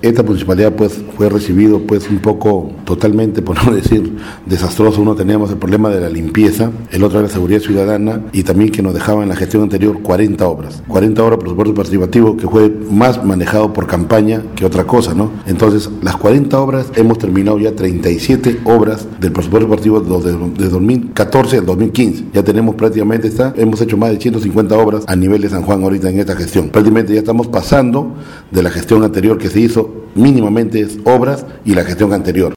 esta municipalidad pues fue recibido pues un poco totalmente, por no decir desastroso. Uno teníamos el problema de la limpieza, el otro era la seguridad ciudadana, y también que nos dejaba en la gestión anterior 40 obras presupuesto participativo, que fue más manejado por campaña que otra cosa, ¿no? Entonces, las 40 obras, hemos terminado ya 37 obras del presupuesto participativo de 2014 al 2015. Ya tenemos prácticamente, hemos hecho más de 150 obras a nivel de San Juan ahorita en esta gestión. Prácticamente ya estamos pasando de la gestión anterior que se hizo, mínimamente es obras, y la gestión anterior.